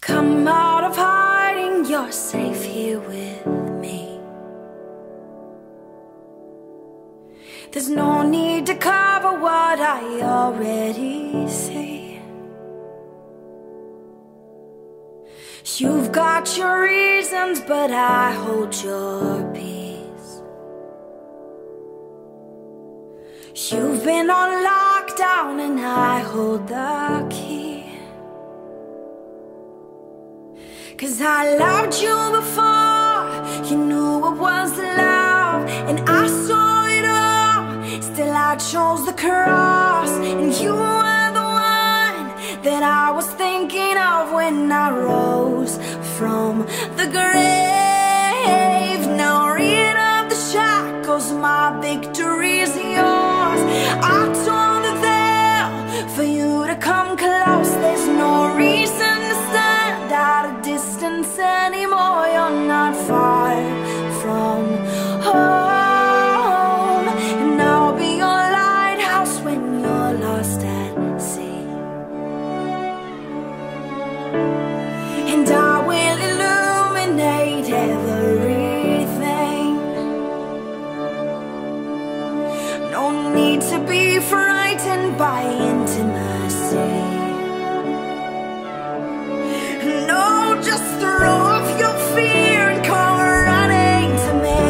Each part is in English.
Come out of hiding, you're safe here with me. There's no need to cover what I already see. You've got your reasons, but I hold your peace. You've been on lockdown and I hold the key. 'Cause I loved you before you knew it was love, and I saw it all. Still I chose the cross, and you were the one that I was thinking of when I rose from the grave. Now rid of the shackles, my victory's yours. I tore the veil for you to come close. There's no reason to stand at a distance anymore. You're not far from home, and I'll be your lighthouse when you're lost at sea. And I will illuminate everything. No need to be frightened by intimacy. No, just throw off your fear and come running to me.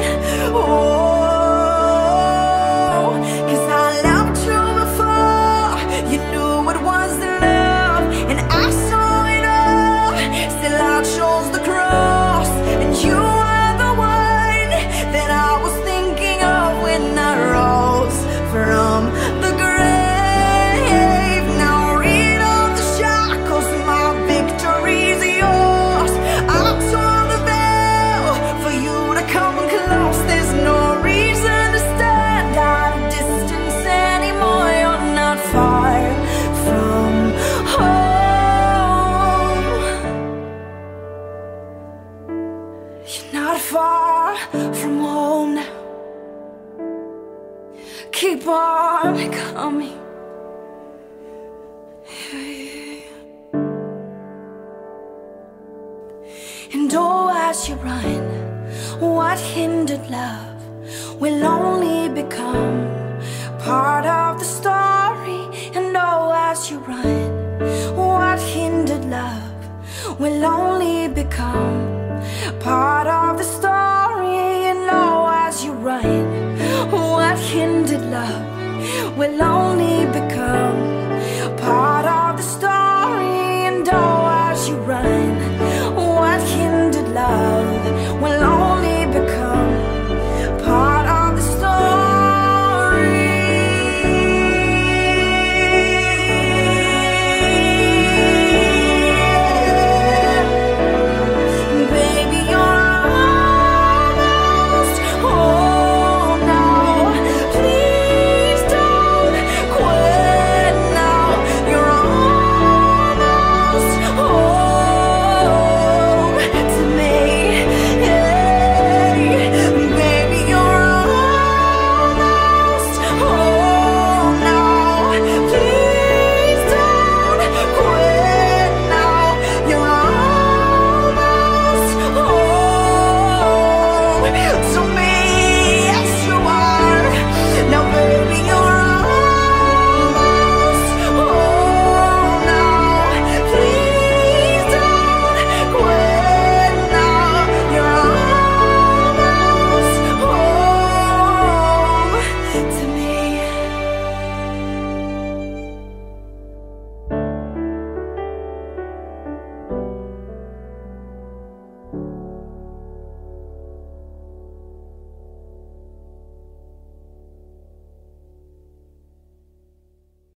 Oh, 'cause I loved you before you knew it was love, and I saw it all. Still I chose the cross, and you were the one that I was thinking of when I rose from the grave. Now rid of the shackles, my victory's yours. I tore the veil for you to come close. There's no reason to stand at a distance anymore. You're not far from home. You're not far from home now. Keep on coming. And oh, as you run, what hindered love will only become part of the story. And oh, as you run,